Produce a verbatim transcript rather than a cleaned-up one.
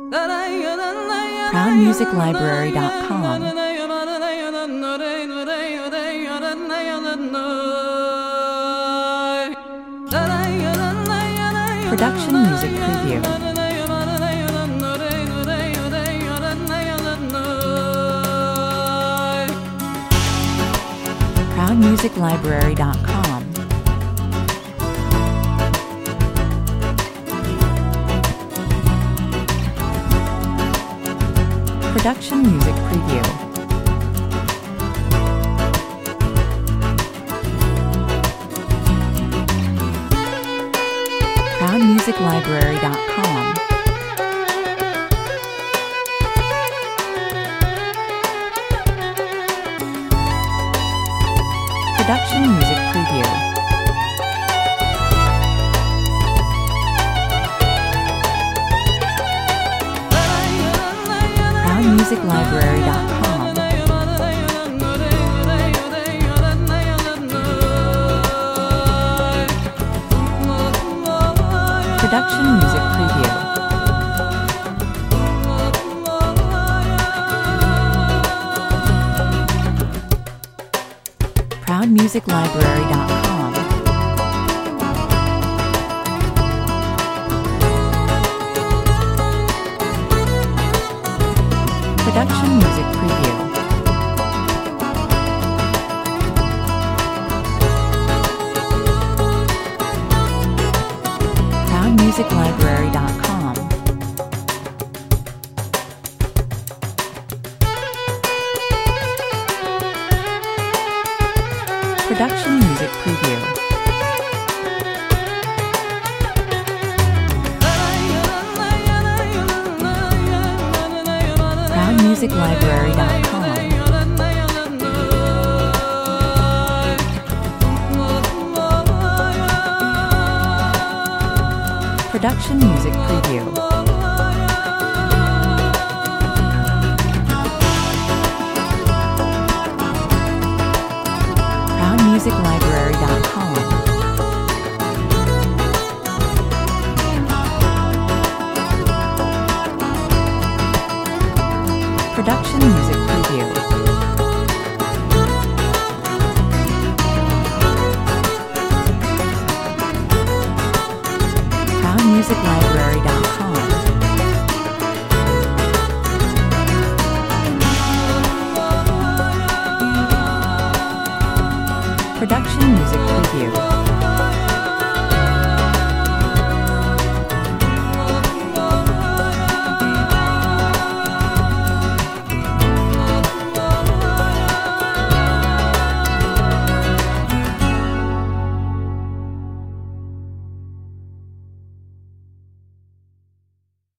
Crown Music Library dot com. Production Music Preview. Crown Music Library dot com. Production Music Preview. Crown Music Library dot com. Production Music Preview. Crown Music Library dot com. Production Music Preview. Crown Music Library dot com. Production Music Preview. Crown Music Library dot com. Production Music Preview. Crown Music Library dot com. Production Music Preview. Crown Music Library dot com. Production Music Preview. Crown Music Library